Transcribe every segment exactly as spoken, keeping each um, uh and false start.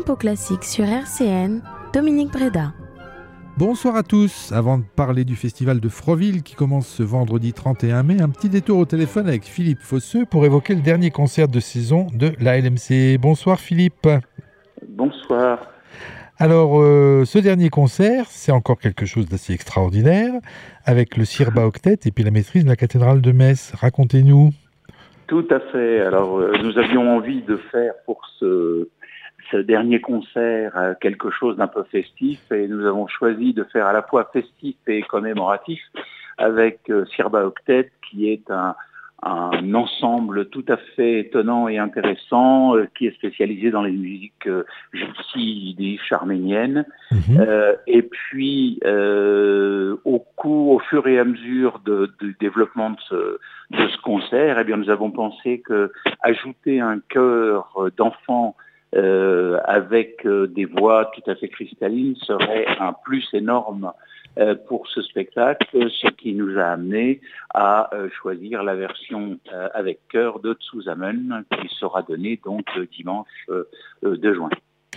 Tempo Classique sur R C N, Dominique Breda. Bonsoir à tous. Avant de parler du festival de Froville qui commence ce vendredi trente et un mai, un petit détour au téléphone avec Philippe Fosseux pour évoquer le dernier concert de saison de la L M C. Bonsoir Philippe. Bonsoir. Alors, euh, ce dernier concert, c'est encore quelque chose d'assez extraordinaire, avec le Sirba Octet et puis la maîtrise de la cathédrale de Metz. Racontez-nous. Tout à fait. Alors, euh, nous avions envie de faire pour ce, ce dernier concert euh, quelque chose d'un peu festif, et nous avons choisi de faire à la fois festif et commémoratif avec euh, Sirba Octet, qui est un un ensemble tout à fait étonnant et intéressant, euh, qui est spécialisé dans les musiques euh, gypsy, yiddish, arméniennes. Mmh. Euh, et puis, euh, au cours, au fur et à mesure de, du développement de ce, de ce concert, eh bien, nous avons pensé que ajouter un chœur d'enfants euh, avec euh, des voix tout à fait cristallines serait un plus énorme Euh, pour ce spectacle, ce qui nous a amené à euh, choisir la version euh, avec chœur de Zusammen, qui sera donnée donc euh, dimanche euh, deux juin.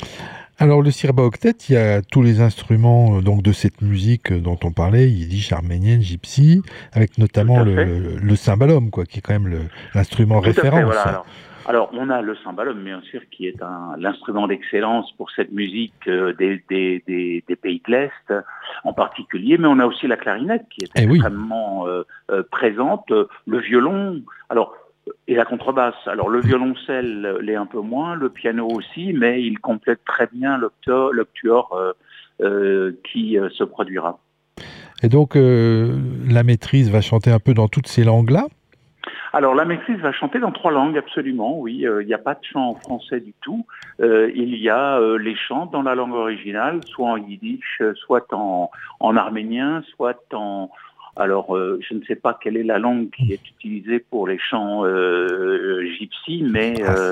Alors le Sirba Octet, il y a tous les instruments euh, donc de cette musique dont on parlait, yiddish, arménienne, gypsy, avec notamment le, le cymbalum, quoi, qui est quand même le, l'instrument Tout référence. À fait, voilà. alors, alors on a le cymbalum, bien sûr, qui est un, l'instrument d'excellence pour cette musique euh, des, des, des, des pays de l'Est en particulier, mais on a aussi la clarinette qui est eh extrêmement oui. euh, euh, présente, le violon, alors et la contrebasse. Alors le violoncelle l'est un peu moins, le piano aussi, mais il complète très bien l'octuor, l'octuor euh, euh, qui euh, se produira. Et donc euh, la maîtrise va chanter un peu dans toutes ces langues-là ? Alors la maîtrise va chanter dans trois langues, absolument, oui. Il euh, n'y a pas de chant en français du tout. Euh, il y a euh, les chants dans la langue originale, soit en yiddish, soit en, en arménien, soit en... Alors, euh, je ne sais pas quelle est la langue qui est utilisée pour les chants euh, gypsy, mais euh,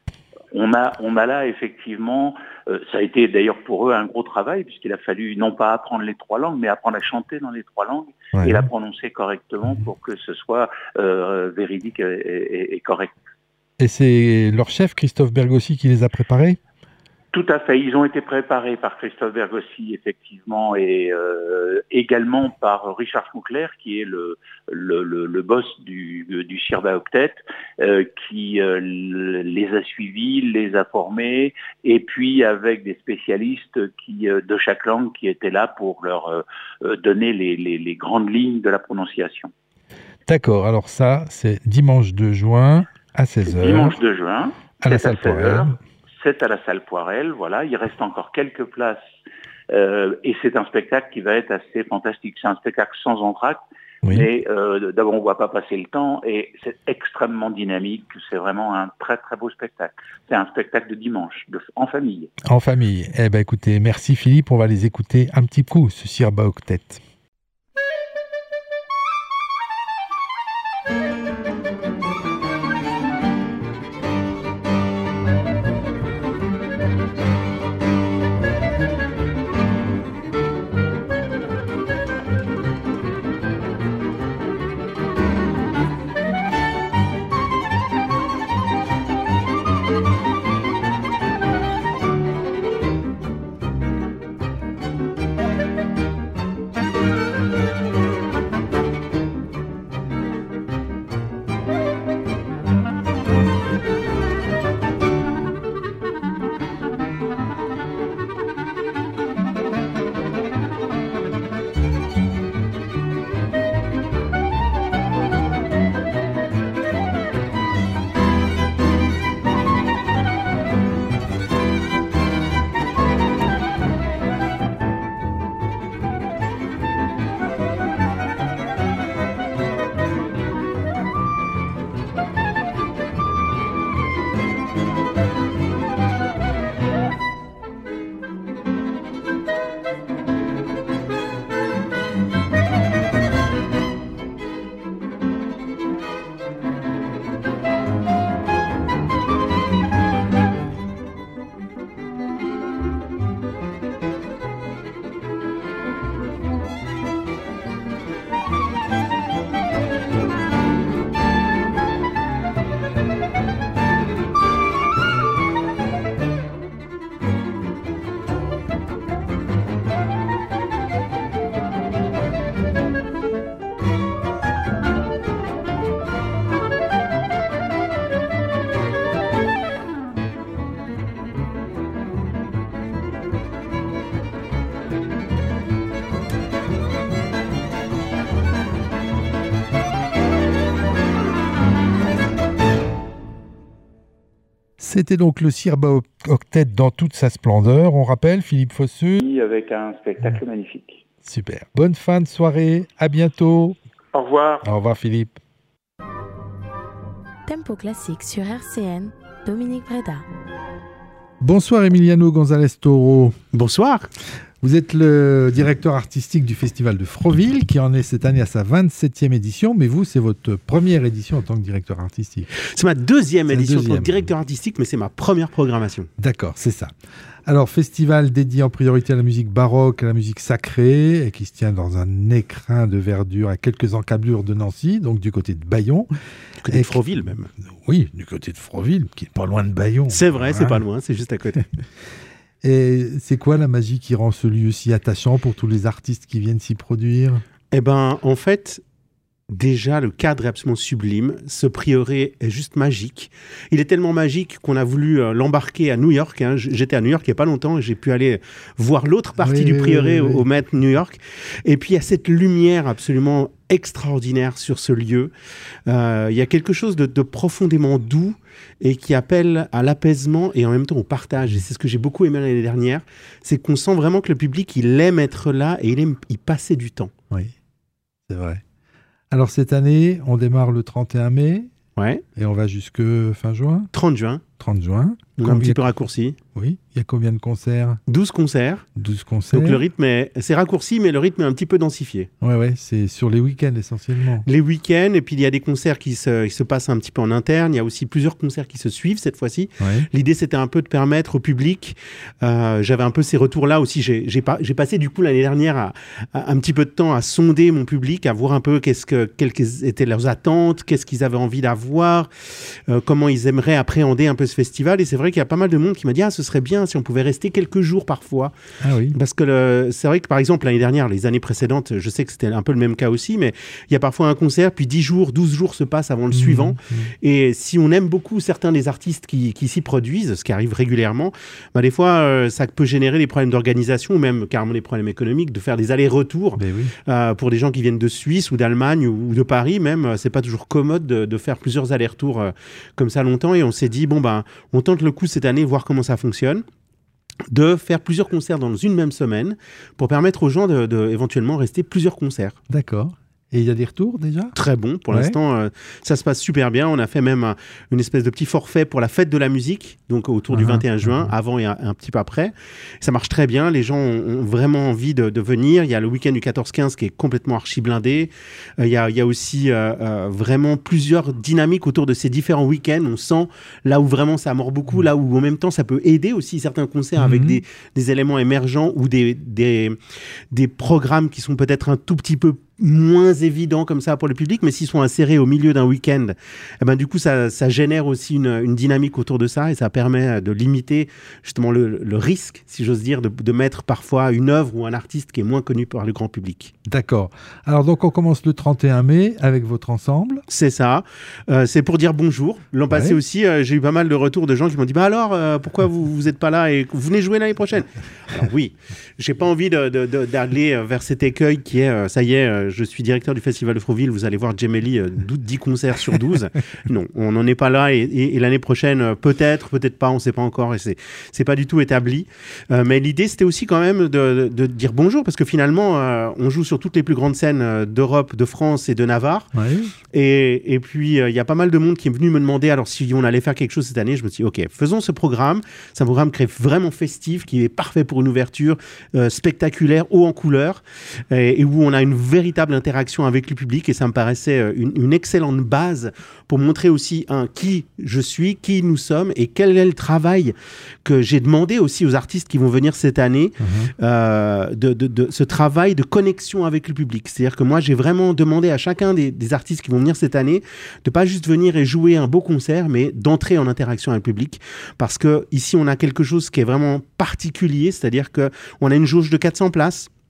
on a, on a là effectivement, euh, ça a été d'ailleurs pour eux un gros travail, puisqu'il a fallu non pas apprendre les trois langues, mais apprendre à chanter dans les trois langues ouais. et la prononcer correctement pour que ce soit euh, véridique et, et, et correct. Et c'est leur chef, Christophe Bergossi, qui les a préparés ? Tout à fait. Ils ont été préparés par Christophe Bergossi, effectivement, et euh, également par Richard Schmuckler, qui est le, le, le, le boss du, du Sirba Octet, euh, qui euh, les a suivis, les a formés, et puis avec des spécialistes qui, euh, de chaque langue qui étaient là pour leur euh, donner les, les, les grandes lignes de la prononciation. D'accord. Alors ça, c'est dimanche deux juin à seize heures. Dimanche deux juin. À la salle Poirel. C'est à la salle Poirel, voilà. Il reste encore quelques places euh, et c'est un spectacle qui va être assez fantastique. C'est un spectacle sans entracte, oui. mais euh, d'abord on ne voit pas passer le temps et c'est extrêmement dynamique. C'est vraiment un très très beau spectacle. C'est un spectacle de dimanche, de, en famille. En famille. Eh ben écoutez, merci Philippe. On va les écouter un petit coup, ce Sirba Octet. C'était donc le Sirba Octet dans toute sa splendeur. On rappelle, Philippe Fosseux. Avec un spectacle magnifique. Super. Bonne fin de soirée. À bientôt. Au revoir. Au revoir, Philippe. Tempo classique sur R C N, Dominique Breda. Bonsoir Emiliano González Toro. Bonsoir. Vous êtes le directeur artistique du Festival de Froville, qui en est cette année à sa vingt-septième édition, mais vous, c'est votre première édition en tant que directeur artistique. C'est ma deuxième c'est édition deuxième. en tant que directeur artistique, mais c'est ma première programmation. D'accord, c'est ça. Alors, festival dédié en priorité à la musique baroque, à la musique sacrée, et qui se tient dans un écrin de verdure à quelques encablures de Nancy, donc du côté de Bayon. Du côté et de Froville même. Oui, du côté de Froville, qui est pas loin de Bayon. C'est vrai, hein. c'est pas loin, c'est juste à côté. Et c'est quoi la magie qui rend ce lieu si attachant pour tous les artistes qui viennent s'y produire ? Eh ben, en fait, déjà, le cadre est absolument sublime. Ce prieuré est juste magique. Il est tellement magique qu'on a voulu euh, l'embarquer à New York. Hein. J'étais à New York il n'y a pas longtemps et j'ai pu aller voir l'autre partie oui, du oui, prieuré oui, oui. au, au Met New York. Et puis, il y a cette lumière absolument extraordinaire sur ce lieu. Euh, il y a quelque chose de, de profondément doux et qui appelle à l'apaisement et en même temps au partage. Et c'est ce que j'ai beaucoup aimé l'année dernière, c'est qu'on sent vraiment que le public, il aime être là et il aime y passer du temps. Oui, c'est vrai. Alors cette année, on démarre le trente et un mai Ouais. et on va jusque fin juin, trente juin, trente juin. donc un petit peu raccourci. Oui, il y a combien de concerts ? douze concerts. douze concerts. Donc le rythme est, c'est raccourci, mais le rythme est un petit peu densifié. Ouais, ouais, c'est sur les week-ends essentiellement. Les week-ends, et puis il y a des concerts qui se, qui se passent un petit peu en interne. Il y a aussi plusieurs concerts qui se suivent cette fois-ci. Ouais. L'idée, c'était un peu de permettre au public, euh, j'avais un peu ces retours-là aussi. J'ai, j'ai, pas, j'ai passé du coup l'année dernière à, à, un petit peu de temps à sonder mon public, à voir un peu qu'est-ce que, quelles étaient leurs attentes, qu'est-ce qu'ils avaient envie d'avoir, euh, comment ils aimeraient appréhender un peu ce festival. Et c'est vrai qu'il y a pas mal de monde qui m'a dit « Ah, ce serait bien si on pouvait rester quelques jours parfois. » Ah oui. Parce que le, c'est vrai que par exemple l'année dernière, les années précédentes, je sais que c'était un peu le même cas aussi, mais il y a parfois un concert, puis dix jours, douze jours se passent avant le Mmh, suivant. mmh. Et si on aime beaucoup certains des artistes qui, qui s'y produisent, ce qui arrive régulièrement, bah des fois euh, ça peut générer des problèmes d'organisation ou même carrément des problèmes économiques, de faire des allers-retours. Ben oui. Euh, pour des gens qui viennent de Suisse ou d'Allemagne ou, ou de Paris même, euh, c'est pas toujours commode de, de faire plusieurs allers-retours euh, comme ça longtemps. Et on s'est dit, bon ben, on tente le coup cette année, voir comment ça fonctionne, de faire plusieurs concerts dans une même semaine pour permettre aux gens de, de éventuellement rester plusieurs concerts. D'accord. Et il y a des retours déjà ? Très bon, pour Ouais. l'instant, euh, ça se passe super bien. On a fait même un- une espèce de petit forfait pour la fête de la musique, donc autour du Ah, vingt et un juin, ah. avant et un, un petit peu après. Ça marche très bien, les gens ont, ont vraiment envie de, de venir. Il y a le week-end du quatorze quinze qui est complètement archi-blindé. Euh, il, y a, il y a aussi euh, euh, vraiment plusieurs dynamiques autour de ces différents week-ends. On sent là où vraiment ça mord beaucoup, là où en même temps ça peut aider aussi certains concerts Mhm. avec des, des éléments émergents ou des, des, des programmes qui sont peut-être un tout petit peu moins évidents comme ça pour le public, mais s'ils sont insérés au milieu d'un week-end, eh ben, du coup, ça, ça génère aussi une, une dynamique autour de ça et ça permet de limiter justement le, le risque, si j'ose dire, de, de mettre parfois une œuvre ou un artiste qui est moins connu par le grand public. D'accord. Alors donc on commence le trente et un mai avec votre ensemble. C'est ça. Euh, c'est pour dire bonjour. L'an passé Ouais. aussi, euh, j'ai eu pas mal de retours de gens qui m'ont dit bah alors, euh, pourquoi vous vous êtes pas là et que vous venez jouer l'année prochaine ? Alors oui, j'ai pas envie de, de, de- d'aller euh, vers cet écueil qui est euh, ça y est, euh, je suis directeur du Festival de Froville, vous allez voir Gemelli euh, dix concerts sur douze. Non, on n'en est pas là et, et- et l'année prochaine, euh, peut-être, peut-être pas, on sait pas encore et c'est, c'est pas du tout établi. Euh, mais l'idée, c'était aussi quand même de, de, de dire bonjour parce que finalement, euh, on joue sur toutes les plus grandes scènes euh, d'Europe, de France et de Navarre. Ouais. Et, et puis, il euh, y a pas mal de monde qui est venu me demander alors si on allait faire quelque chose cette année. Je me suis dit, OK, faisons ce programme. C'est un programme qui est vraiment festif, qui est parfait pour une ouverture euh, spectaculaire, haut en couleur, et, et où on a une véritable interaction avec le public. Et ça me paraissait euh, une, une excellente base pour montrer aussi un, qui je suis, qui nous sommes, et quel est le travail que j'ai demandé aussi aux artistes qui vont venir cette année, Mhm. euh, de, de, de ce travail de connexion avec le public. C'est-à-dire que moi, j'ai vraiment demandé à chacun des, des artistes qui vont venir cette année de pas juste venir et jouer un beau concert, mais d'entrer en interaction avec le public. Parce que ici, on a quelque chose qui est vraiment particulier, c'est-à-dire que on a une jauge de quatre cents places.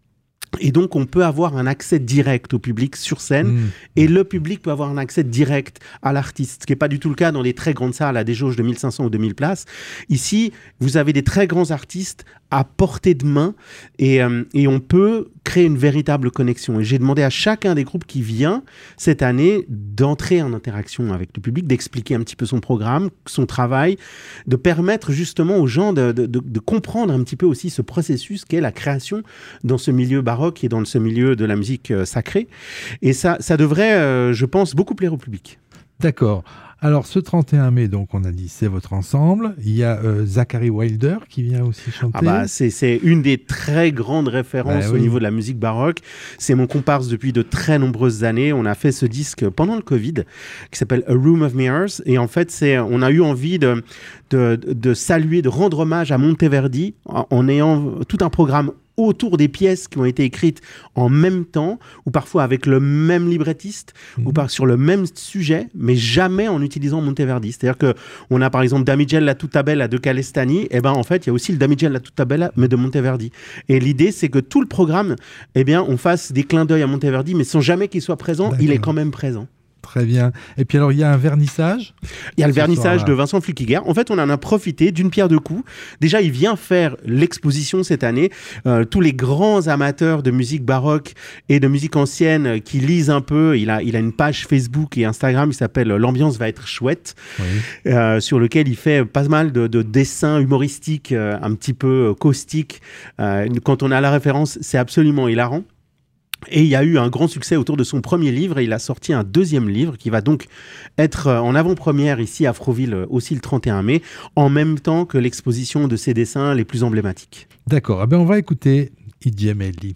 Et donc, on peut avoir un accès direct au public sur scène mmh. et le public peut avoir un accès direct à l'artiste, ce qui n'est pas du tout le cas dans les très grandes salles à des jauges de mille cinq cents ou deux mille places. Ici, vous avez des très grands artistes à portée de main et, euh, et on peut créer une véritable connexion. Et j'ai demandé à chacun des groupes qui vient cette année d'entrer en interaction avec le public, d'expliquer un petit peu son programme, son travail, de permettre justement aux gens de, de, de, de comprendre un petit peu aussi ce processus qu'est la création dans ce milieu baroque et dans ce milieu de la musique euh, sacrée. Et ça, ça devrait, euh, je pense, beaucoup plaire au public. D'accord. Alors, ce trente et un mai, donc, on a dit, c'est votre ensemble. Il y a euh, Zachary Wilder qui vient aussi chanter. Ah bah, c'est, c'est une des très grandes références bah, oui. au niveau de la musique baroque. C'est mon comparse depuis de très nombreuses années. On a fait ce disque pendant le Covid qui s'appelle A Room of Mirrors. Et en fait, c'est, on a eu envie de, de, de saluer, de rendre hommage à Monteverdi en, en ayant tout un programme autour des pièces qui ont été écrites en même temps, ou parfois avec le même librettiste, mmh. ou par, sur le même sujet, mais jamais en utilisant Monteverdi. C'est-à-dire qu'on a par exemple Damigella la tutta bella de Calestani, et ben en fait il y a aussi le Damigella la tutta bella, mais de Monteverdi. Et l'idée c'est que tout le programme, eh bien, on fasse des clins d'œil à Monteverdi, mais sans jamais qu'il soit présent, D'accord. il est quand même présent. Très bien. Et puis alors, il y a un vernissage. Il y a le vernissage de Vincent Flukiger. En fait, on en a profité d'une pierre deux coups. Déjà, il vient faire l'exposition cette année. Euh, tous les grands amateurs de musique baroque et de musique ancienne qui lisent un peu, il a, il a une page Facebook et Instagram qui s'appelle « L'ambiance va être chouette oui. », euh, sur lequel il fait pas mal de, de dessins humoristiques, euh, un petit peu caustiques. Euh, quand on a la référence, c'est absolument hilarant. Et il y a eu un grand succès autour de son premier livre et il a sorti un deuxième livre qui va donc être en avant-première ici à Froville aussi le trente et un mai, en même temps que l'exposition de ses dessins les plus emblématiques. D'accord, ah ben on va écouter I Gemelli.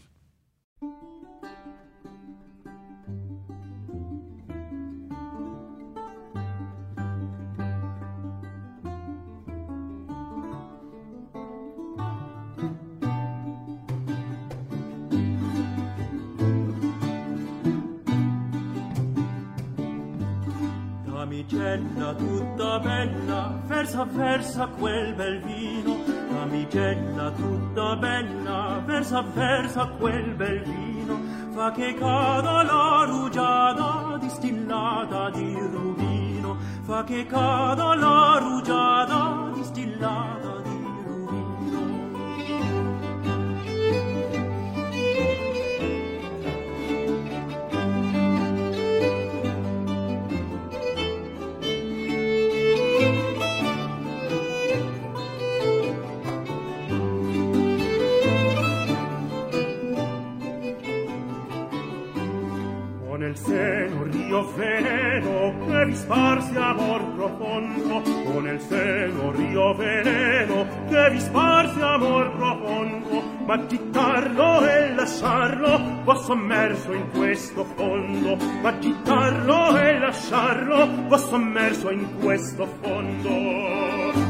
Damigella tutta bella, versa versa quel bel vino. Damigella tutta bella, versa versa quel bel vino. Fa che cada la rugiada distillata di rubino. Fa che cada la rugiada distillata di rubino. Nel seno rio veleno che vi sparsi amor profondo, o nel seno rio veleno che vi sparsi amor profondo, ma gittarlo e lasciarlo va sommerso in questo fondo, ma gittarlo e lasciarlo va sommerso in questo fondo.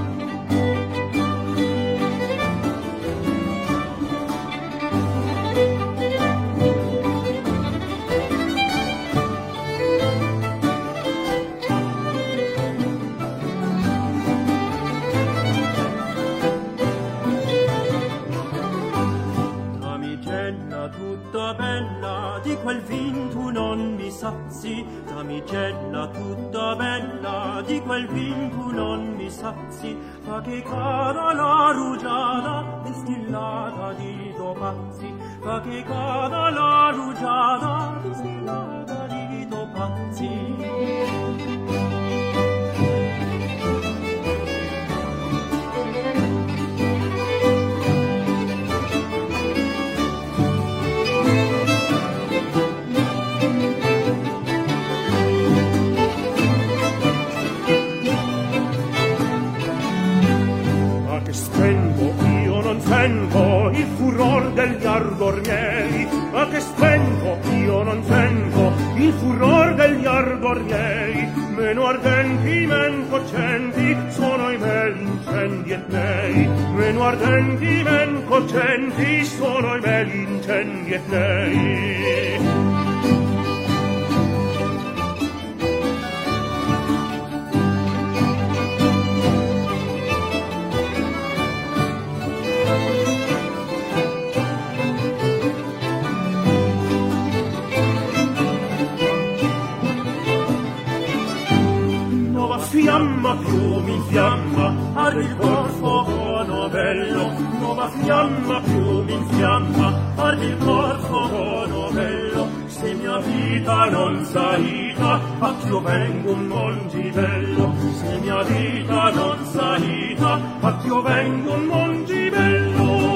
Quel vin tu non mi sazi, damigella tutta bella, di quel vin tu non mi sazi, fa che cada la rugiada distillata di topazzi, fa che cada la rugiada distillata di topazzi. Sento il furor degli ardornieri, ma che spento io non sento il furor degli ardornieri, meno ardenti, men cocenti sono i meli incendi etnei, meno ardenti, men cocenti sono i meli incendi etnei. fiamma più mi infiamma, arde il corpo novello, nuova fiamma più mi infiamma, arde il corpo novello, se mia vita non salita, a Dio vengo un mongivello, se mia vita non salita, a Dio vengo un mongivello.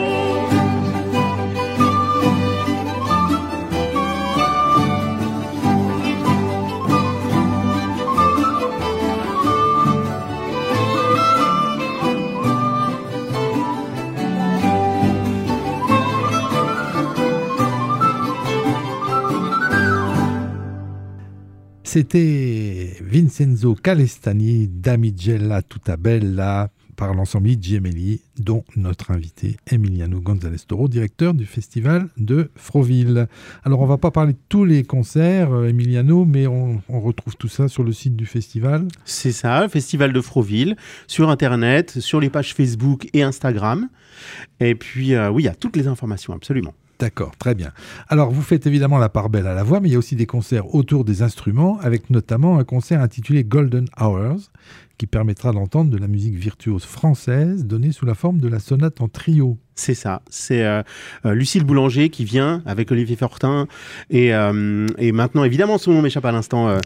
C'était Vincenzo Calestani, Damigella Tutta Bella, par l'ensemble I Gemelli, dont notre invité Emiliano González Toro, directeur du festival de Froville. Alors on ne va pas parler de tous les concerts, euh, Emiliano, mais on, on retrouve tout ça sur le site du festival. C'est ça, le festival de Froville, sur Internet, sur les pages Facebook et Instagram. Et puis euh, oui, il y a toutes les informations, absolument. D'accord, très bien. Alors, vous faites évidemment la part belle à la voix, mais il y a aussi des concerts autour des instruments, avec notamment un concert intitulé Golden Hours, qui permettra d'entendre de la musique virtuose française donnée sous la forme de la sonate en trio. C'est ça, c'est euh, euh, Lucille Boulanger qui vient avec Olivier Fortin et, euh, et maintenant évidemment son nom m'échappe à l'instant euh,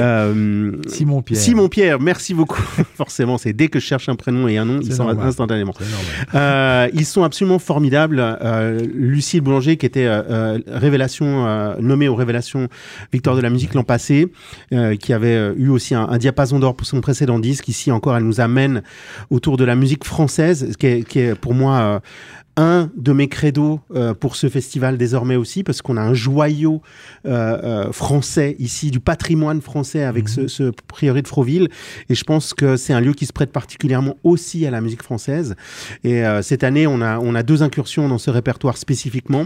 euh, Simon Pierre. Simon Pierre, merci beaucoup. Forcément, c'est dès que je cherche un prénom et un nom, C'est ils sont normal. instantanément. C'est normal. Euh, ils sont absolument formidables. Euh, Lucille Boulanger qui était euh, euh, révélation euh, nommée aux révélations Victoire de la musique l'an passé, euh, qui avait euh, eu aussi un, un diapason d'or pour son précédent disque. Ici encore, elle nous amène autour de la musique française, qui est, qui est pour moi euh, un de mes credos euh, pour ce festival désormais aussi, parce qu'on a un joyau euh, euh, français ici, du patrimoine français avec mmh. ce, ce prieuré de Froville. Et je pense que c'est un lieu qui se prête particulièrement aussi à la musique française. Et euh, cette année, on a, on a deux incursions dans ce répertoire spécifiquement.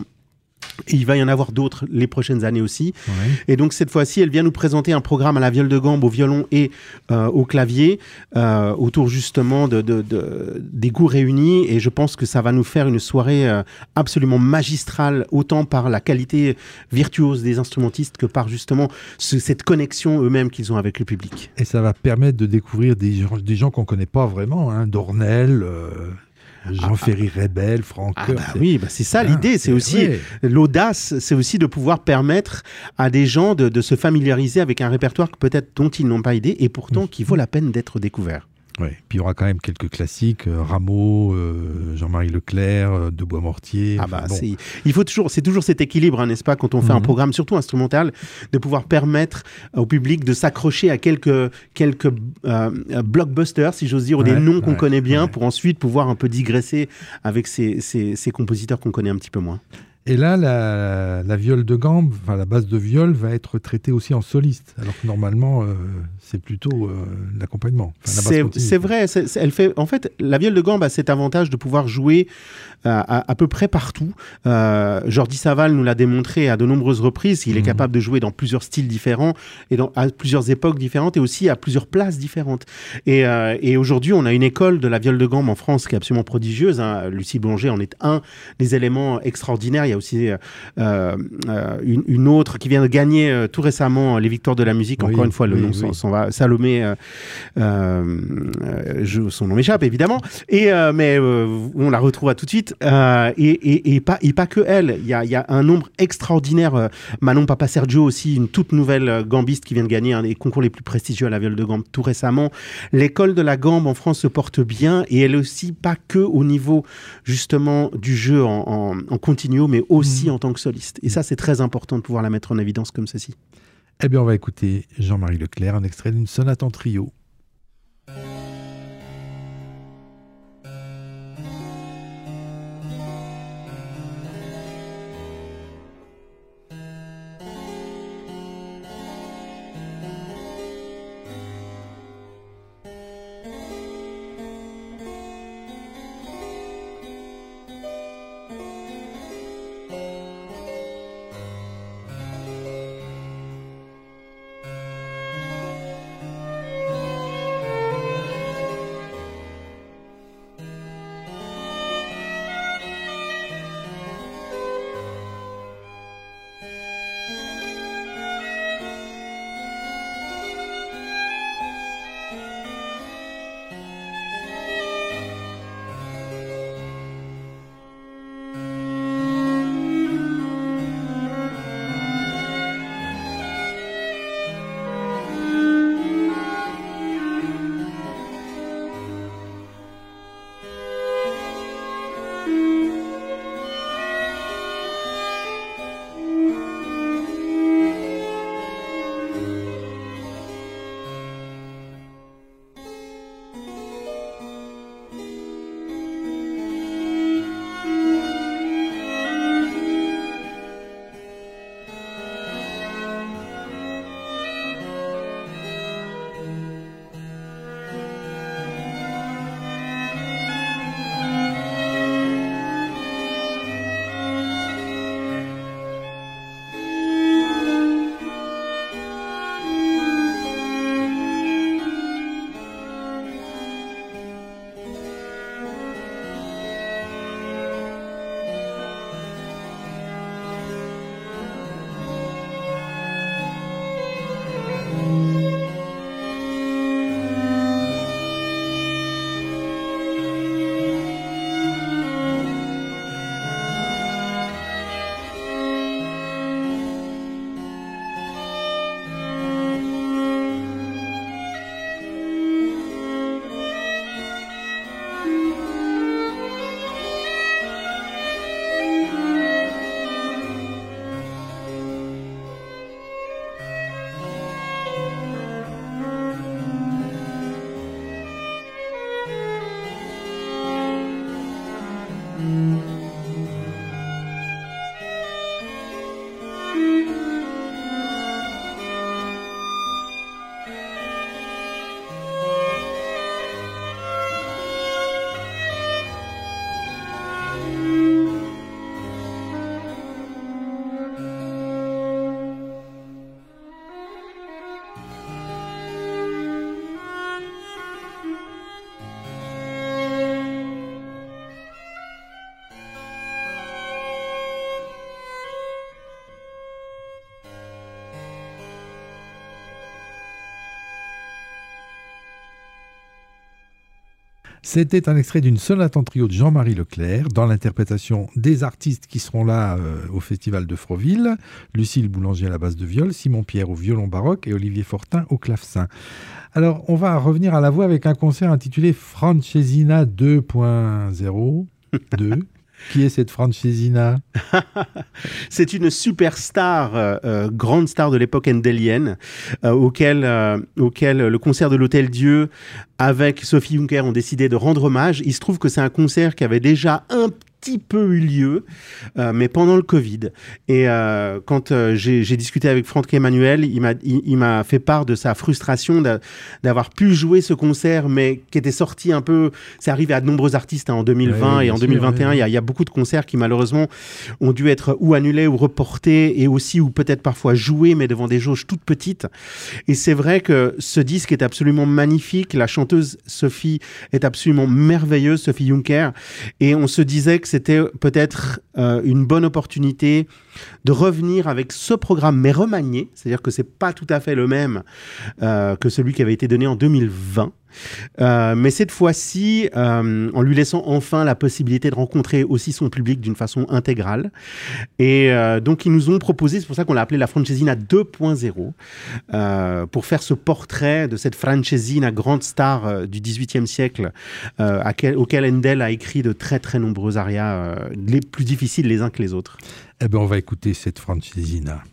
Et il va y en avoir d'autres les prochaines années aussi. Ouais. Et donc cette fois-ci, elle vient nous présenter un programme à la viole de gambe, au violon et euh, au clavier, euh, autour justement de, de, de, des goûts réunis. Et je pense que ça va nous faire une soirée euh, absolument magistrale, autant par la qualité virtuose des instrumentistes que par justement ce, cette connexion eux-mêmes qu'ils ont avec le public. Et ça va permettre de découvrir des gens, des gens qu'on ne connaît pas vraiment, hein, Dornel... Euh... Jean-Ferry ah, Rebel, Franck ah, bah oui, bah c'est ça ah, l'idée, c'est, c'est aussi ouais. l'audace, c'est aussi de pouvoir permettre à des gens de, de se familiariser avec un répertoire que peut-être dont ils n'ont pas idée et pourtant mmh. qui vaut la peine d'être découvert. Ouais. Puis il y aura quand même quelques classiques, euh, Rameau, euh, Jean-Marie Leclerc, euh, De Bois-Mortier. Ah bah bon. c'est, il faut toujours, c'est toujours cet équilibre, hein, n'est-ce pas, quand on fait mmh. un programme, surtout instrumental, de pouvoir permettre au public de s'accrocher à quelques, quelques euh, blockbusters, si j'ose dire, ou ouais, des noms qu'on ouais, connaît bien, ouais. pour ensuite pouvoir un peu digresser avec ces, ces, ces compositeurs qu'on connaît un petit peu moins. Et là, la, la viole de gambe, enfin la basse de viole, va être traitée aussi en soliste, alors que normalement, euh, c'est plutôt euh, l'accompagnement. Enfin, la c'est, continue, c'est vrai, c'est, c'est, elle fait, en fait, la viole de gambe a cet avantage de pouvoir jouer euh, à, à peu près partout. Euh, Jordi Savall nous l'a démontré à de nombreuses reprises, il est mmh. capable de jouer dans plusieurs styles différents, et dans, à plusieurs époques différentes, et aussi à plusieurs places différentes. Et, euh, et aujourd'hui, on a une école de la viole de gambe en France qui est absolument prodigieuse. Hein. Lucie Boulanger en est un des éléments extraordinaires. Il y a aussi euh, euh, une, une autre qui vient de gagner euh, tout récemment les Victoires de la musique. Oui, encore une fois, le oui, nom oui. S'en, s'en va. Salomé, euh, euh, je, son nom m'échappe évidemment. Et euh, mais euh, on la retrouve tout de suite. Euh, et, et, et pas et pas que elle. Il y a, il y a un nombre extraordinaire. Euh, Manon Papa Sergio aussi, une toute nouvelle euh, gambiste qui vient de gagner un des concours les plus prestigieux à la viole de gambe tout récemment. L'école de la gambe en France se porte bien et elle aussi pas que au niveau justement du jeu en, en, en continuo, mais aussi en tant que soliste. Et ça, c'est très important de pouvoir la mettre en évidence comme ceci. Eh bien, on va écouter Jean-Marie Leclerc, un extrait d'une sonate en trio. Thank you. C'était un extrait d'une sonate en trio de Jean-Marie Leclerc, dans l'interprétation des artistes qui seront là euh, au Festival de Froville, Lucille Boulanger à la basse de viol, Simon Pierre au violon baroque et Olivier Fortin au clavecin. Alors, on va revenir à la voix avec un concert intitulé Francesina deux point zéro deux. Qui est cette Francesina? C'est une superstar, euh, grande star de l'époque handelienne, euh, auquel, euh, auquel le concert de l'Hôtel Dieu avec Sophie Juncker ont décidé de rendre hommage. Il se trouve que c'est un concert qui avait déjà un petit peu eu lieu, euh, mais pendant le Covid. Et euh, quand euh, j'ai, j'ai discuté avec Franck Emmanuel, il m'a, il, il m'a fait part de sa frustration d'a, d'avoir pu jouer ce concert, mais qui était sorti un peu... C'est arrivé à de nombreux artistes hein, en deux mille vingt ouais, et en sûr, deux mille vingt et un. Ouais. Il y a, il y a beaucoup de concerts qui malheureusement ont dû être ou annulés ou reportés, et aussi ou peut-être parfois joués, mais devant des jauges toutes petites. Et c'est vrai que ce disque est absolument magnifique. La chanteuse Sophie est absolument merveilleuse, Sophie Juncker. Et on se disait que c'était peut-être euh, une bonne opportunité de revenir avec ce programme, mais remanié, c'est-à-dire que c'est pas tout à fait le même euh, que celui qui avait été donné en deux mille vingt. Euh, mais cette fois-ci, euh, en lui laissant enfin la possibilité de rencontrer aussi son public d'une façon intégrale. Et euh, donc, ils nous ont proposé, c'est pour ça qu'on l'a appelé la Francesina deux point zéro, euh, pour faire ce portrait de cette Francesina, grande star euh, du dix-huitième siècle, euh, à quel, auquel Handel a écrit de très très nombreux arias, euh, les plus difficiles les uns que les autres. Eh bien, on va écouter cette Francesina.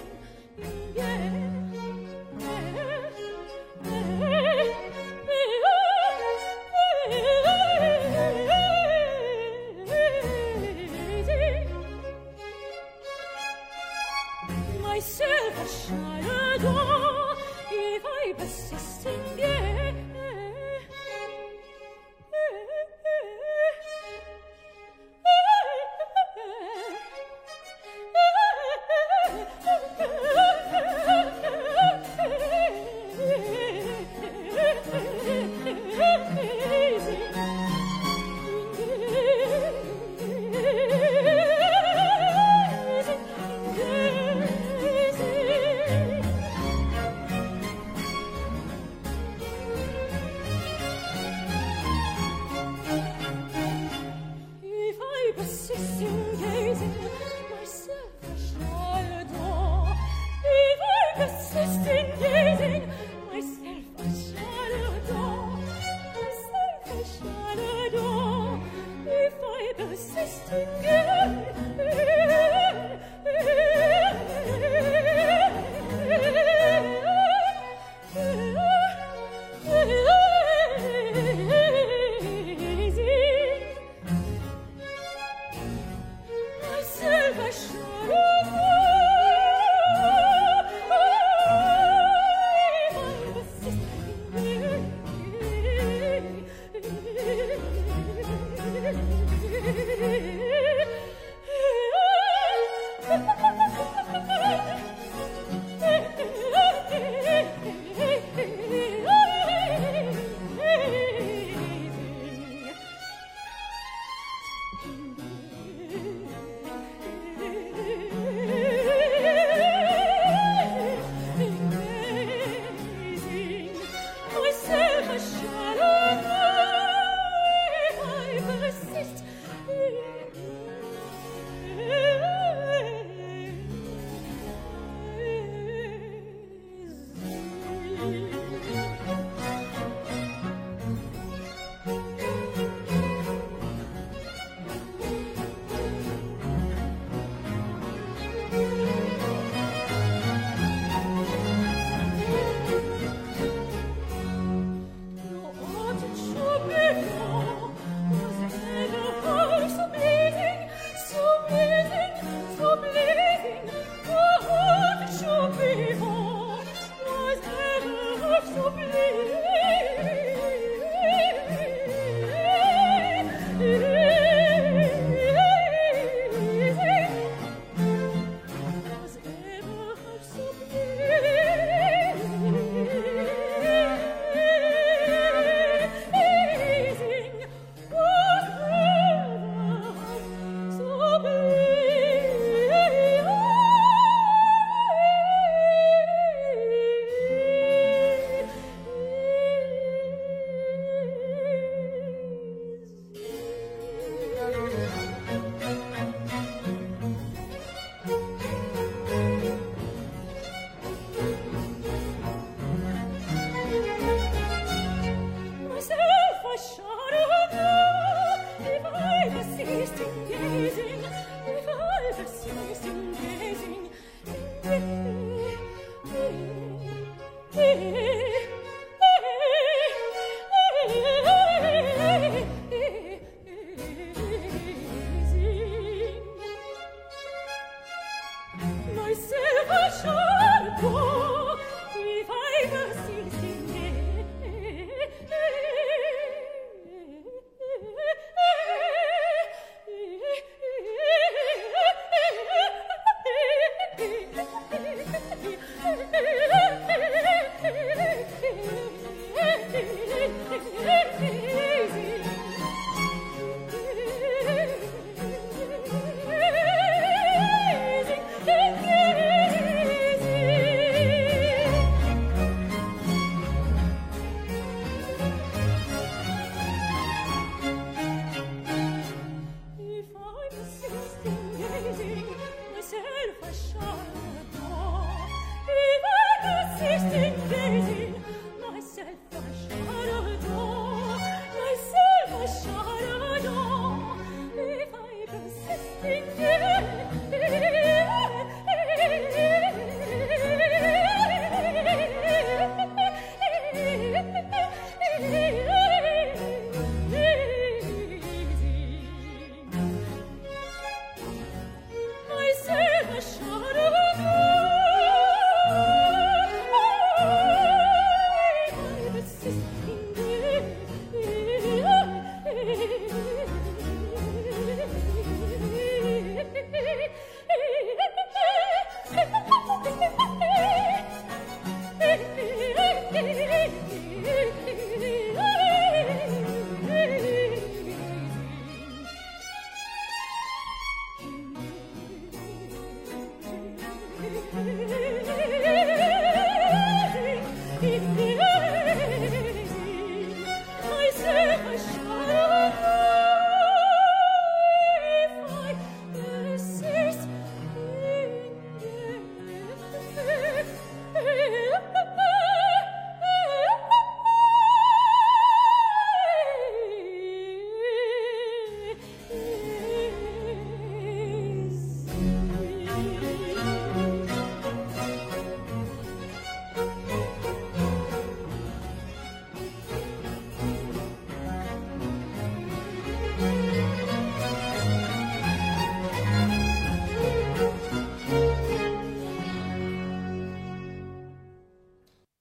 Yeah.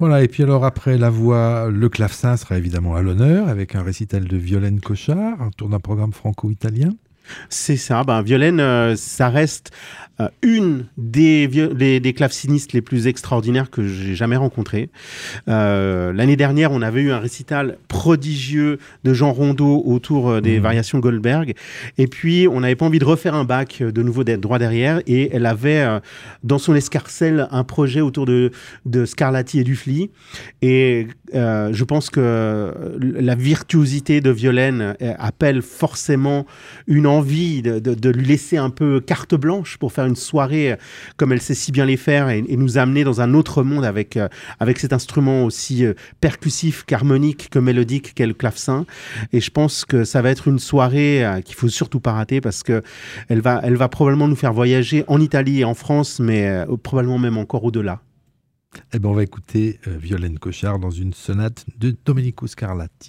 Voilà, et puis alors après la voix, le clavecin sera évidemment à l'honneur avec un récital de Violaine Cochard, un tour d'un programme franco-italien. C'est ça, ben, Violaine, euh, ça reste euh, une des, des, des clavecinistes les plus extraordinaires que j'ai jamais rencontrées. Euh, l'année dernière, on avait eu un récital prodigieux de Jean Rondeau autour euh, des mmh. variations Goldberg. Et puis, on n'avait pas envie de refaire un bac de nouveau droit derrière. Et elle avait euh, dans son escarcelle un projet autour de, de Scarlatti et Dufly. Et euh, je pense que la virtuosité de Violaine appelle forcément une envie de, de, de lui laisser un peu carte blanche pour faire une soirée comme elle sait si bien les faire et, et nous amener dans un autre monde avec, euh, avec cet instrument aussi euh, percussif qu'harmonique que mélodique qu'est le clavecin. Et je pense que ça va être une soirée euh, qu'il faut surtout pas rater parce que elle va, elle va probablement nous faire voyager en Italie et en France, mais euh, probablement même encore au-delà. Eh ben on va écouter euh, Violaine Cochard dans une sonate de Domenico Scarlatti.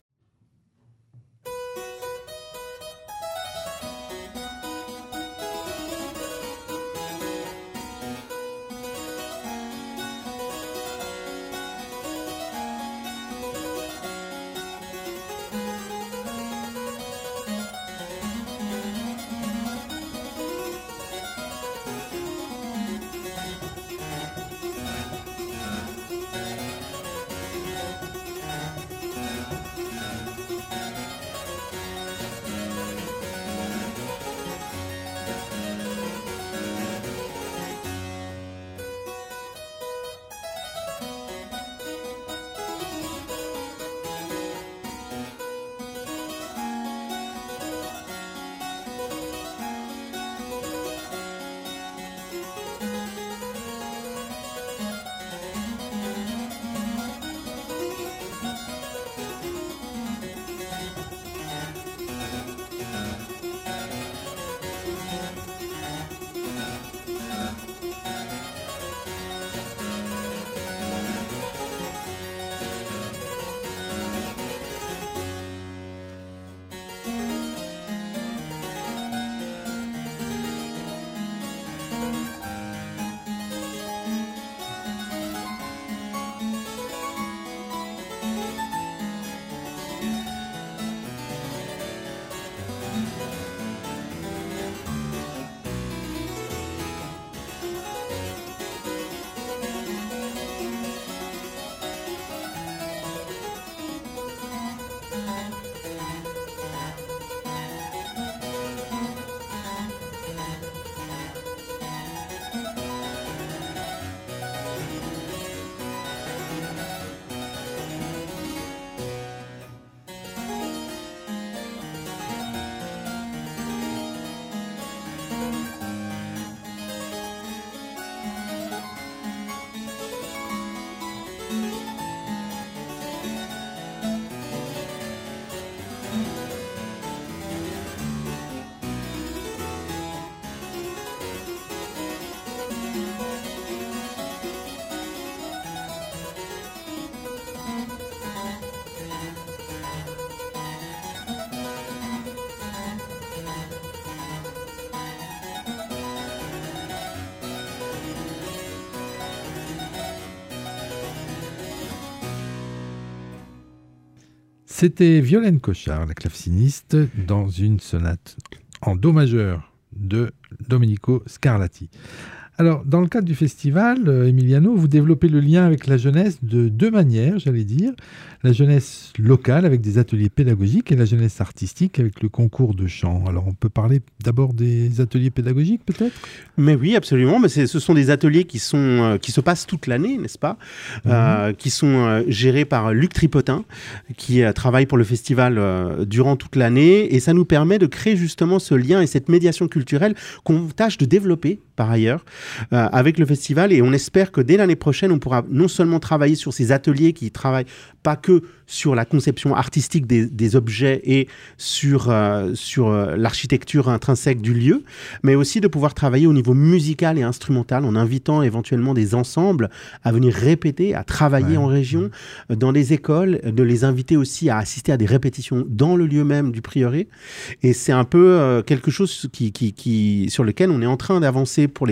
C'était Violaine Cochard, la claveciniste, dans une sonate en do majeur de Domenico Scarlatti. Alors, dans le cadre du festival, euh, Emiliano, vous développez le lien avec la jeunesse de deux manières, j'allais dire. La jeunesse locale avec des ateliers pédagogiques et la jeunesse artistique avec le concours de chant. Alors, on peut parler d'abord des ateliers pédagogiques, peut-être ? Mais oui, absolument. Mais c'est, ce sont des ateliers qui, sont, euh, qui se passent toute l'année, n'est-ce pas ? mmh. euh, Qui sont euh, gérés par Luc Tripotin, qui euh, travaille pour le festival euh, durant toute l'année. Et ça nous permet de créer justement ce lien et cette médiation culturelle qu'on tâche de développer, par ailleurs, euh, avec le festival. Et on espère que dès l'année prochaine, on pourra non seulement travailler sur ces ateliers qui travaillent pas que sur la conception artistique des, des objets et sur, euh, sur euh, l'architecture intrinsèque du lieu, mais aussi de pouvoir travailler au niveau musical et instrumental en invitant éventuellement des ensembles à venir répéter, à travailler ouais. en région, euh, dans les écoles, de les inviter aussi à assister à des répétitions dans le lieu même du prieuré. Et c'est un peu euh, quelque chose qui, qui, qui, sur lequel on est en train d'avancer pour les prochaines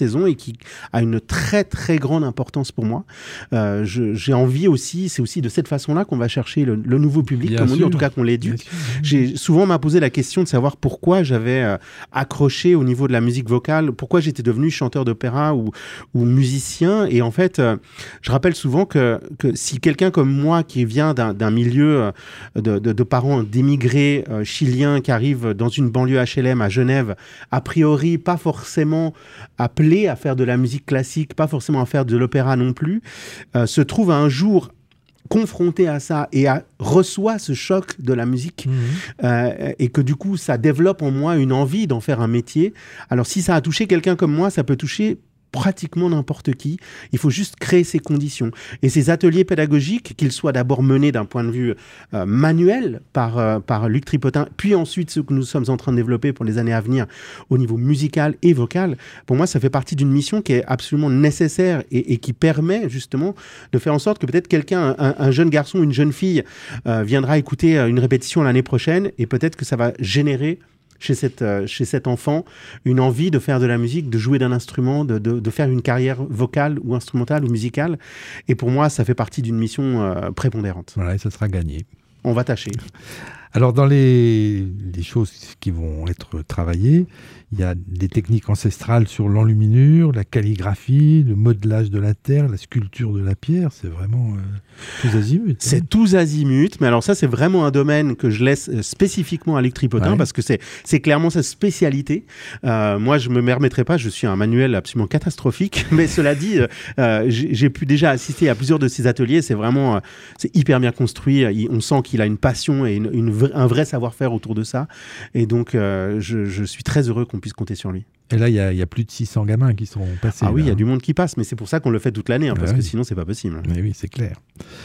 saison et qui a une très très grande importance pour moi. Euh, je, j'ai envie aussi, c'est aussi de cette façon-là qu'on va chercher le, le nouveau public, bien comme sûr. On dit, en tout cas qu'on l'éduque. J'ai souvent m'a posé la question de savoir pourquoi j'avais euh, accroché au niveau de la musique vocale, pourquoi j'étais devenu chanteur d'opéra ou, ou musicien. Et en fait, euh, je rappelle souvent que, que si quelqu'un comme moi qui vient d'un, d'un milieu de, de, de parents d'émigrés euh, chiliens qui arrivent dans une banlieue H L M à Genève, a priori pas forcément appelé à faire de la musique classique, pas forcément à faire de l'opéra non plus, euh, se trouve un jour confronté à ça et à, reçoit ce choc de la musique mmh. euh, et que du coup ça développe en moi une envie d'en faire un métier. Alors si ça a touché quelqu'un comme moi, ça peut toucher pratiquement n'importe qui. Il faut juste créer ces conditions. Et ces ateliers pédagogiques, qu'ils soient d'abord menés d'un point de vue euh, manuel par, euh, par Luc Tripotin, puis ensuite ce que nous sommes en train de développer pour les années à venir au niveau musical et vocal, pour moi, ça fait partie d'une mission qui est absolument nécessaire et, et qui permet justement de faire en sorte que peut-être quelqu'un, un, un jeune garçon ou une jeune fille euh, viendra écouter une répétition l'année prochaine et peut-être que ça va générer Chez, cette, euh, chez cet enfant, une envie de faire de la musique, de jouer d'un instrument, de, de, de faire une carrière vocale ou instrumentale ou musicale. Et pour moi, ça fait partie d'une mission euh, prépondérante. Voilà, et ça sera gagné. On va tâcher. Alors, dans les, les choses qui vont être travaillées, il y a des techniques ancestrales sur l'enluminure, la calligraphie, le modelage de la terre, la sculpture de la pierre. C'est vraiment euh, tous azimuts. C'est hein. tous azimuts, mais alors ça, c'est vraiment un domaine que je laisse spécifiquement à Luc Tripotin ouais. parce que c'est, c'est clairement sa spécialité. Euh, moi, je ne me permettrai pas, je suis un manuel absolument catastrophique, mais cela dit, euh, j'ai, j'ai pu déjà assister à plusieurs de ses ateliers. C'est vraiment, euh, c'est hyper bien construit. Il, on sent qu'il a une passion et une, une, un vrai savoir-faire autour de ça. Et donc, euh, je, je suis très heureux qu'on puisse compter sur lui. Et là, il y, y a plus de six cents gamins qui sont passés. Ah oui, il y a hein. du monde qui passe, mais c'est pour ça qu'on le fait toute l'année, hein, parce ouais. que sinon, c'est pas possible. Mais oui, c'est clair.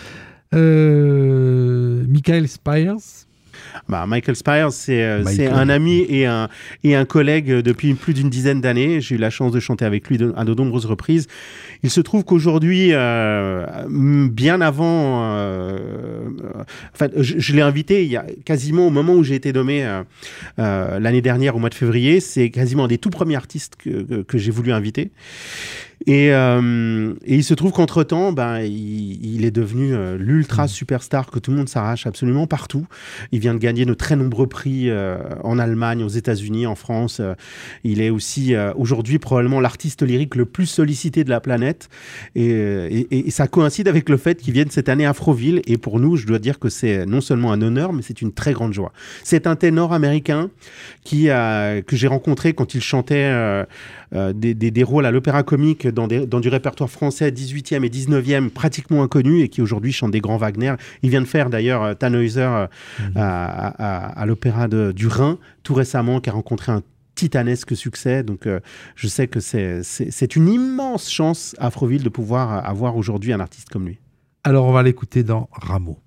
Euh, Michael Spires. Bah, Michael Spires, c'est, euh, c'est un ami et un, et un collègue depuis plus d'une dizaine d'années. J'ai eu la chance de chanter avec lui de, à de nombreuses reprises. Il se trouve qu'aujourd'hui, euh, bien avant... Euh, enfin, je, je l'ai invité il y a quasiment au moment où j'ai été nommé euh, euh, l'année dernière, au mois de février. C'est quasiment un des tout premiers artistes que, que, que j'ai voulu inviter. Et, euh, et il se trouve qu'entre-temps, ben, il, il est devenu euh, l'ultra superstar que tout le monde s'arrache absolument partout. Il vient de gagner de très nombreux prix euh, en Allemagne, aux États-Unis, en France. Euh, il est aussi euh, aujourd'hui probablement l'artiste lyrique le plus sollicité de la planète. Et, et, et ça coïncide avec le fait qu'il vienne cette année à Froville. Et pour nous, je dois dire que c'est non seulement un honneur, mais c'est une très grande joie. C'est un ténor américain qui a, que j'ai rencontré quand il chantait euh, euh, des, des, des rôles à l'Opéra Comique dans, des, dans du répertoire français dix-huitième et dix-neuvième pratiquement inconnu et qui aujourd'hui chante des grands Wagner. Il vient de faire d'ailleurs euh, Tannhäuser euh, mmh. à, à, à l'Opéra de, du Rhin tout récemment, qui a rencontré un titanesque succès. Donc euh, je sais que c'est, c'est, c'est une immense chance à Froville de pouvoir avoir aujourd'hui un artiste comme lui. Alors on va l'écouter dans Rameau.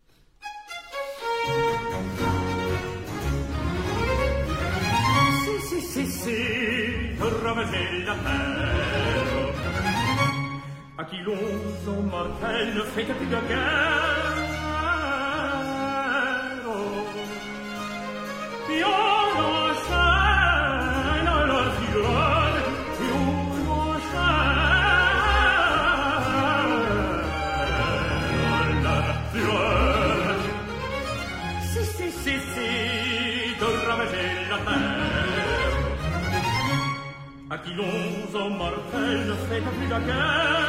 A chi l'uso martello fece più da guerro io lo sai no lo figurare io lo sai la figurare sì sì sì sì torna la terra a chi l'uso martello fece più da guerra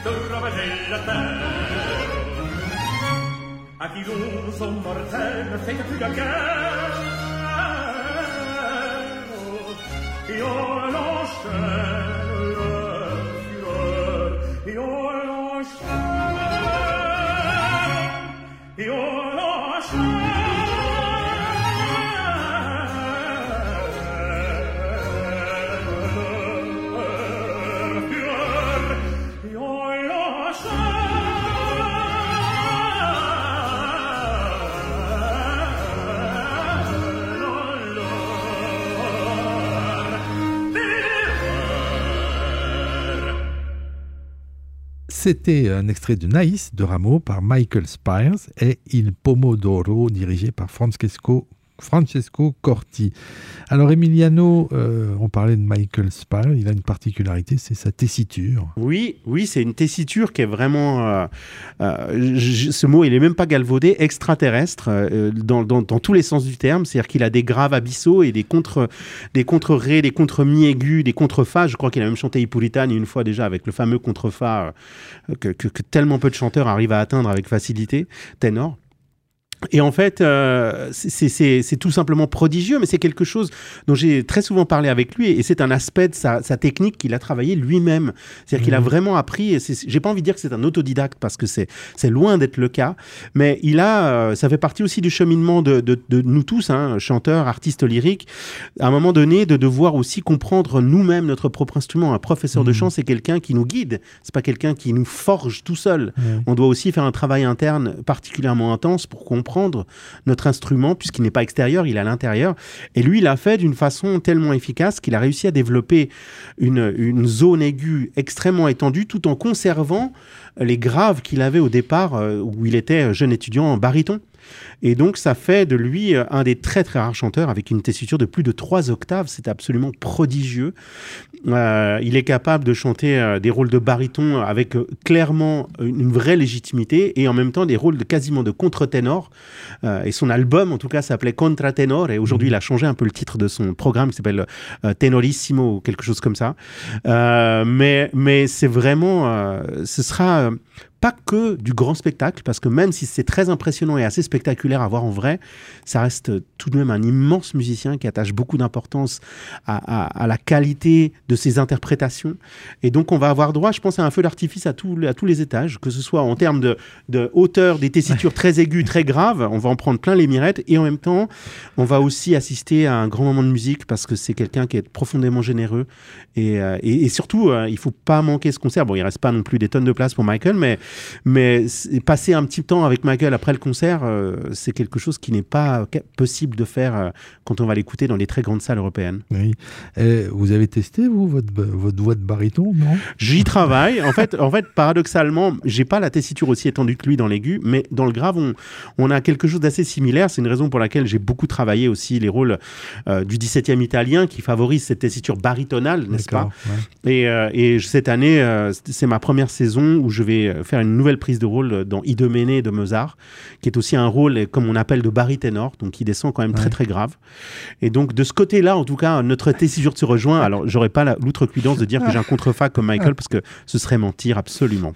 trova nella terra. A chi l'uso mortello sei più da che io lo cielo io lo cielo io lo cielo C'était un extrait de Naïs de Rameau par Michael Spires et Il Pomodoro dirigé par Francesco Francesco Corti. Alors Emiliano, euh, on parlait de Michael Spires, il a une particularité, c'est sa tessiture. Oui, oui, c'est une tessiture qui est vraiment, euh, euh, j- ce mot il est même pas galvaudé, extraterrestre euh, dans, dans, dans tous les sens du terme, c'est-à-dire qu'il a des graves abyssaux et des contre, des contre-ré, des contre-mi aigus, des contre-fa. Je crois qu'il a même chanté I Puritani une fois déjà avec le fameux contre-fa euh, que, que, que tellement peu de chanteurs arrivent à atteindre avec facilité, ténor. Et en fait, euh, c'est, c'est, c'est tout simplement prodigieux, mais c'est quelque chose dont j'ai très souvent parlé avec lui, et c'est un aspect de sa, sa technique qu'il a travaillé lui-même. C'est-à-dire mmh. qu'il a vraiment appris, et c'est, j'ai pas envie de dire que c'est un autodidacte, parce que c'est, c'est loin d'être le cas, mais il a, euh, ça fait partie aussi du cheminement de, de, de nous tous, hein, chanteurs, artistes lyriques, à un moment donné, de devoir aussi comprendre nous-mêmes notre propre instrument. Un professeur mmh. de chant, c'est quelqu'un qui nous guide, c'est pas quelqu'un qui nous forge tout seul. Mmh. On doit aussi faire un travail interne particulièrement intense pour comprendre prendre notre instrument, puisqu'il n'est pas extérieur, il est à l'intérieur. Et lui, il a fait d'une façon tellement efficace qu'il a réussi à développer une, une zone aiguë extrêmement étendue, tout en conservant les graves qu'il avait au départ, euh, où il était jeune étudiant en baryton. Et donc, ça fait de lui un des très très rares chanteurs avec une tessiture de plus de trois octaves. C'est absolument prodigieux. Euh, il est capable de chanter euh, des rôles de baryton avec euh, clairement une, une vraie légitimité et en même temps des rôles de, quasiment de contre-ténor. Euh, et son album, en tout cas, s'appelait Contratenor. Et aujourd'hui, mmh. il a changé un peu le titre de son programme qui s'appelle euh, Tenorissimo ou quelque chose comme ça. Euh, mais, mais c'est vraiment... Euh, ce sera... Euh, pas que du grand spectacle, parce que même si c'est très impressionnant et assez spectaculaire à voir en vrai, ça reste tout de même un immense musicien qui attache beaucoup d'importance à, à, à la qualité de ses interprétations. Et donc, on va avoir droit, je pense, à un feu d'artifice à, tout, à tous les étages, que ce soit en termes de, de hauteur, des tessitures très aiguës, très graves, on va en prendre plein les mirettes, et en même temps, on va aussi assister à un grand moment de musique, parce que c'est quelqu'un qui est profondément généreux. Et, euh, et, et surtout, euh, il ne faut pas manquer ce concert. Bon, il ne reste pas non plus des tonnes de place pour Michael, mais Mais passer un petit temps avec Michael après le concert, euh, c'est quelque chose qui n'est pas possible de faire euh, quand on va l'écouter dans les très grandes salles européennes. Oui. Et vous avez testé, vous, votre, votre voix de baryton, non ? J'y travaille. En fait, en fait, paradoxalement, j'ai pas la tessiture aussi étendue que lui dans l'aigu, mais dans le grave, on, on a quelque chose d'assez similaire. C'est une raison pour laquelle j'ai beaucoup travaillé aussi les rôles euh, du dix-septième italien qui favorise cette tessiture barytonale, n'est-ce D'accord, pas ? ouais. Et, euh, et cette année, euh, c'est ma première saison où je vais faire une nouvelle prise de rôle dans Idoménée de Mozart, qui est aussi un rôle, comme on appelle, de baryténor, donc qui descend quand même ouais. très très grave. Et donc de ce côté-là, en tout cas, notre tessiture se rejoint. Alors j'aurais pas la, l'outrecuidance de dire que j'ai un contrefa comme Michael, parce que ce serait mentir absolument.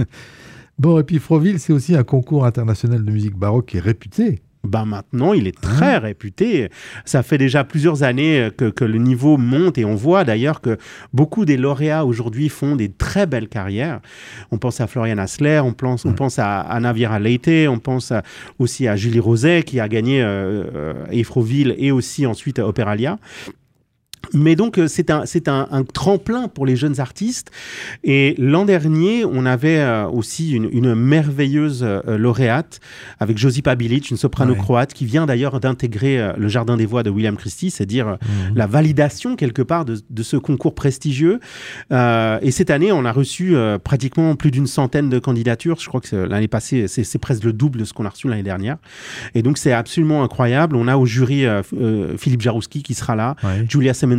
Bon, et puis Froville, c'est aussi un concours international de musique baroque qui est réputé. Ben maintenant, il est très hein réputé. Ça fait déjà plusieurs années que, que le niveau monte et on voit d'ailleurs que beaucoup des lauréats aujourd'hui font des très belles carrières. On pense à Florian Hassler, on pense, on pense à Anna Vieira Leite, on pense à, aussi à Julie Roset qui a gagné euh, euh, Efroville et aussi ensuite Opéralia. Mais donc, c'est un, c'est un, un tremplin pour les jeunes artistes. Et l'an dernier, on avait euh, aussi une, une merveilleuse euh, lauréate avec Josipa Bilic, une soprano ouais. croate, qui vient d'ailleurs d'intégrer euh, le Jardin des Voix de William Christie, c'est-à-dire mmh. la validation, quelque part, de, de ce concours prestigieux. Euh, et cette année, on a reçu euh, pratiquement plus d'une centaine de candidatures. Je crois que l'année passée, c'est, c'est presque le double de ce qu'on a reçu l'année dernière. Et donc, c'est absolument incroyable. On a au jury euh, euh, Philippe Jarouski qui sera là, ouais. Julia Semenzato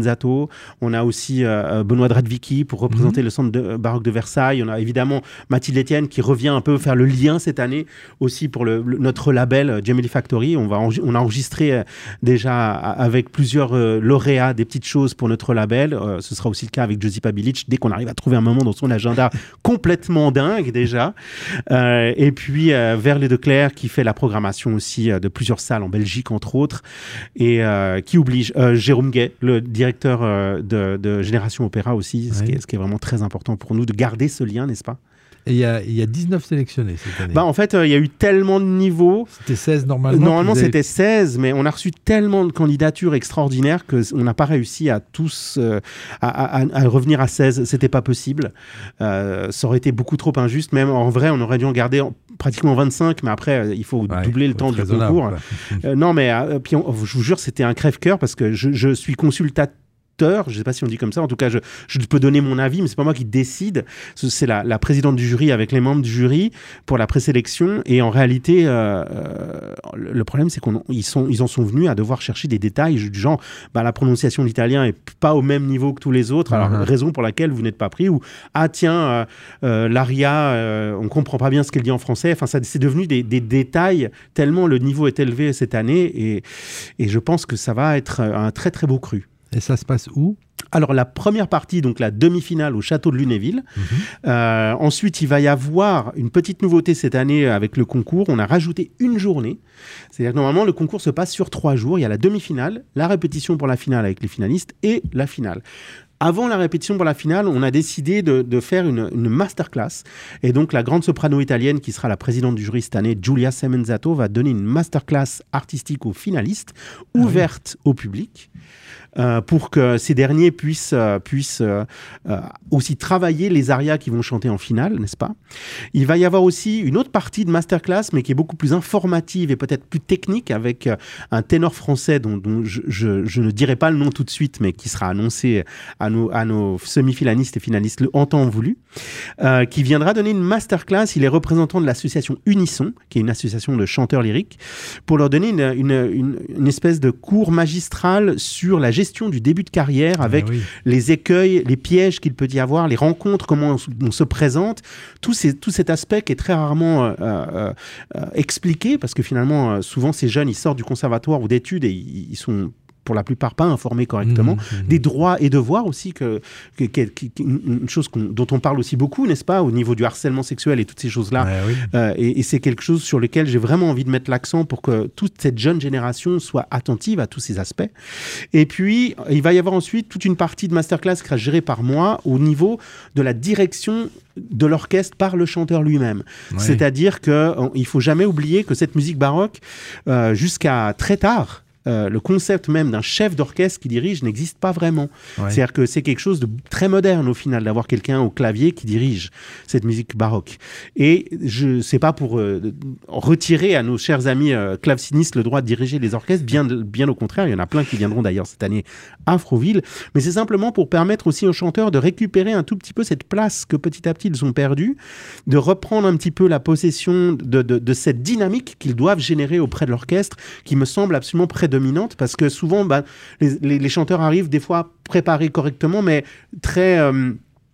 Zato. On a aussi euh, Benoît Dradvicki pour représenter mmh. le centre de, baroque de Versailles. On a évidemment Mathilde Etienne qui revient un peu faire le lien cette année aussi pour le, le, notre label Gemelli Factory. On, va en, on a enregistré euh, déjà avec plusieurs euh, lauréats des petites choses pour notre label. Euh, ce sera aussi le cas avec Josipa Bilic dès qu'on arrive à trouver un moment dans son agenda complètement dingue déjà. Euh, et puis euh, Verlet de Clerc qui fait la programmation aussi euh, de plusieurs salles en Belgique entre autres et euh, qui oblige euh, Jérôme Gay, le directeur euh, de, de Génération Opéra aussi, oui. ce, qui est, ce qui est vraiment très important pour nous de garder ce lien, n'est-ce pas? Et il y, y a dix-neuf sélectionnés cette année. Bah, en fait, il euh, y a eu tellement de niveaux. C'était seize normalement. Normalement, avez... c'était seize, mais on a reçu tellement de candidatures extraordinaires qu'on n'a pas réussi à tous euh, à, à, à revenir à seize. C'était pas possible. Euh, ça aurait été beaucoup trop injuste. Même en vrai, on aurait dû en garder en, pratiquement vingt-cinq, mais après, euh, il faut ouais, doubler le temps du concours. euh, non, mais euh, puis on, je vous jure, c'était un crève-cœur parce que je, je suis consultateur. Je ne sais pas si on dit comme ça, en tout cas je, je peux donner mon avis, mais c'est pas moi qui décide, c'est la, la présidente du jury avec les membres du jury pour la présélection, et en réalité euh, euh, le problème c'est qu'ils sont, ils en sont venus à devoir chercher des détails du genre bah, la prononciation de l'italien est pas au même niveau que tous les autres, alors uh-huh. raison pour laquelle vous n'êtes pas pris, ou ah tiens euh, euh, l'aria euh, on comprend pas bien ce qu'elle dit en français, enfin ça, c'est devenu des, des détails tellement le niveau est élevé cette année, et, et je pense que ça va être un très très beau cru. Et ça se passe où ? Alors, la première partie, donc la demi-finale au château de Lunéville. Mmh. Euh, ensuite, il va y avoir une petite nouveauté cette année avec le concours. On a rajouté une journée. C'est-à-dire que normalement, le concours se passe sur trois jours. Il y a la demi-finale, la répétition pour la finale avec les finalistes et la finale. Avant la répétition pour la finale, on a décidé de, de faire une, une masterclass. Et donc, la grande soprano italienne qui sera la présidente du jury cette année, Giulia Semenzato, va donner une masterclass artistique aux finalistes, ouverte ah oui. au public. Euh, pour que ces derniers puissent, euh, puissent euh, euh, aussi travailler les arias qu'ils vont chanter en finale, n'est-ce pas ? Il va y avoir aussi une autre partie de masterclass, mais qui est beaucoup plus informative et peut-être plus technique, avec euh, un ténor français dont, dont je, je, je ne dirai pas le nom tout de suite, mais qui sera annoncé à nos, à nos semi-finalistes et finalistes le en temps voulu, euh, qui viendra donner une masterclass. Il est représentant de l'association Unisson, qui est une association de chanteurs lyriques, pour leur donner une, une, une, une espèce de cours magistral sur la gestion du début de carrière, avec ah oui. les écueils, les pièges qu'il peut y avoir, les rencontres, comment on, on se présente, tout, ces, tout cet aspect qui est très rarement euh, euh, euh, expliqué, parce que finalement, euh, souvent, ces jeunes, ils sortent du conservatoire ou d'études et ils, ils sont pour la plupart pas informés correctement, mmh, mmh. des droits et devoirs aussi, que, que, que, que, une chose qu'on, dont on parle aussi beaucoup, n'est-ce pas, au niveau du harcèlement sexuel et toutes ces choses-là. Ouais, oui. euh, et, et c'est quelque chose sur lequel j'ai vraiment envie de mettre l'accent pour que toute cette jeune génération soit attentive à tous ces aspects. Et puis, il va y avoir ensuite toute une partie de masterclass qui sera gérée par moi au niveau de la direction de l'orchestre par le chanteur lui-même. Ouais. C'est-à-dire qu'il ne faut jamais oublier que cette musique baroque, euh, jusqu'à très tard, Euh, le concept même d'un chef d'orchestre qui dirige n'existe pas vraiment. Ouais. C'est-à-dire que c'est quelque chose de très moderne au final, d'avoir quelqu'un au clavier qui dirige cette musique baroque. Et je sais pas pour euh, retirer à nos chers amis euh, clavecinistes le droit de diriger les orchestres, bien, bien au contraire, il y en a plein qui viendront d'ailleurs cette année à Froville, mais c'est simplement pour permettre aussi aux chanteurs de récupérer un tout petit peu cette place que petit à petit ils ont perdue, de reprendre un petit peu la possession de, de, de cette dynamique qu'ils doivent générer auprès de l'orchestre, qui me semble absolument prédominante, parce que souvent bah, les, les, les chanteurs arrivent des fois préparés correctement, mais très euh,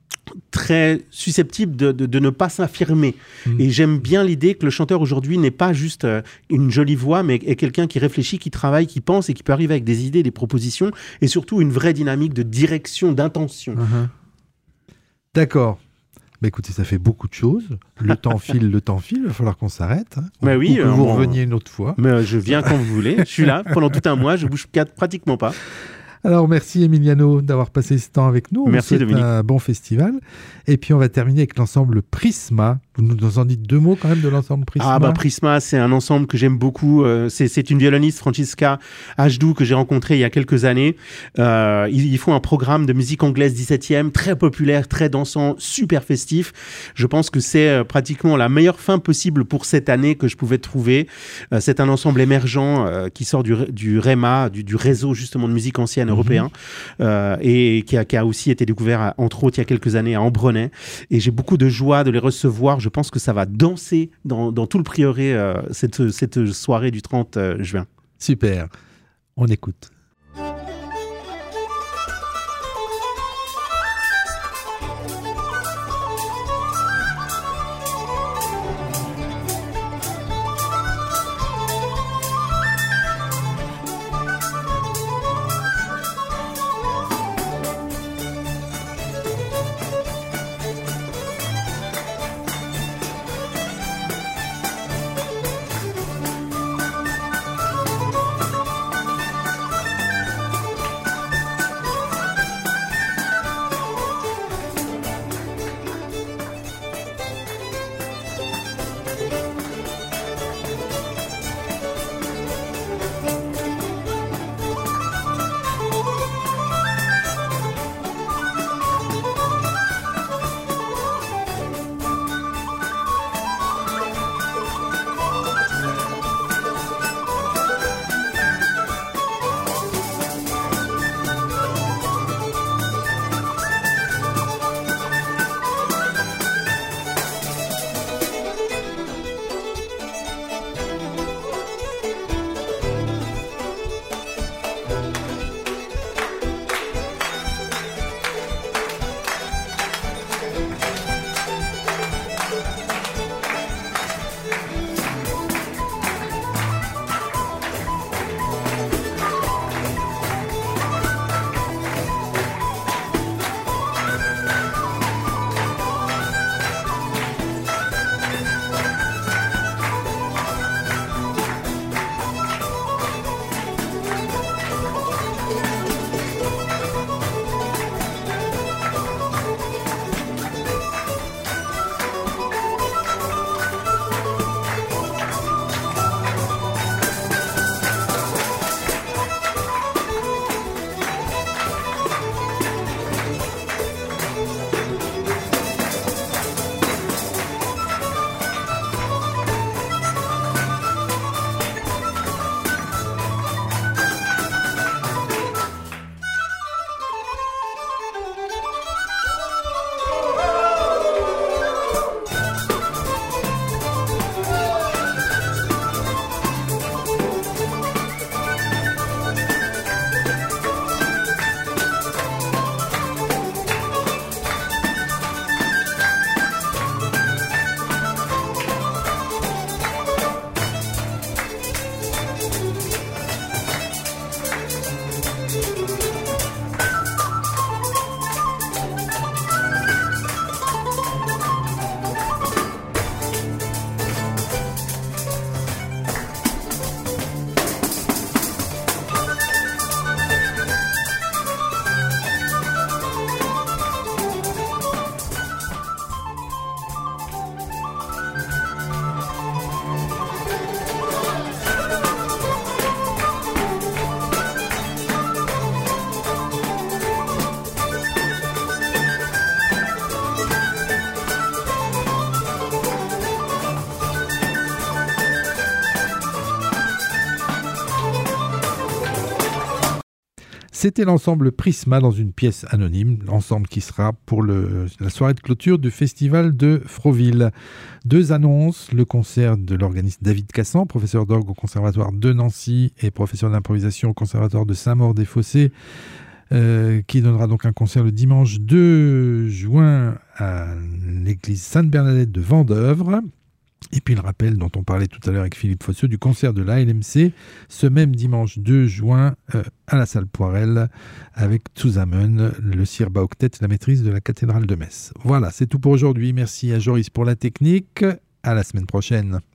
très susceptibles de, de, de ne pas s'affirmer. Mmh. Et j'aime bien l'idée que le chanteur aujourd'hui n'est pas juste euh, une jolie voix, mais est quelqu'un qui réfléchit, qui travaille, qui pense et qui peut arriver avec des idées, des propositions, et surtout une vraie dynamique de direction, d'intention. Mmh. D'accord. Bah écoutez, ça fait beaucoup de choses. Le temps file, le temps file. Il va falloir qu'on s'arrête. Hein. Bah oui, ou que euh, vous bon, reveniez une autre fois. Mais euh, je viens quand vous voulez. Je suis là pendant tout un mois. Je bouge pratiquement pas. Alors, merci Emiliano d'avoir passé ce temps avec nous. Merci Dominique. Un bon festival. Et puis, on va terminer avec l'ensemble Prisma. Vous nous en dites deux mots quand même de l'ensemble Prisma. Ah bah Prisma, c'est un ensemble que j'aime beaucoup. Euh, c'est, c'est une violoniste, Francisca Ajdou, que j'ai rencontrée il y a quelques années. Euh, ils, ils font un programme de musique anglaise dix-septième, très populaire, très dansant, super festif. Je pense que c'est euh, pratiquement la meilleure fin possible pour cette année que je pouvais trouver. Euh, c'est un ensemble émergent euh, qui sort du, du REMA, du, du réseau justement de musique ancienne mmh. européen, euh, et qui a, qui a aussi été découvert, à, entre autres, il y a quelques années à Ambronay. Et j'ai beaucoup de joie de les recevoir. Je pense que ça va danser dans, dans tout le prieuré euh, cette, cette soirée du trente juin. Super. On écoute. C'était l'ensemble Prisma dans une pièce anonyme, l'ensemble qui sera pour le, la soirée de clôture du festival de Froville. Deux annonces, le concert de l'organiste David Cassan, professeur d'orgue au Conservatoire de Nancy et professeur d'improvisation au Conservatoire de Saint-Maur-des-Fossés, euh, qui donnera donc un concert le dimanche deux juin à l'église Sainte-Bernadette de Vendeuvre. Et puis le rappel dont on parlait tout à l'heure avec Philippe Fosseux du concert de l'A L M C ce même dimanche deux juin euh, à la salle Poirel avec Zusammen, le Sirba Octet, la maîtrise de la cathédrale de Metz. Voilà, c'est tout pour aujourd'hui. Merci à Joris pour la technique. À la semaine prochaine.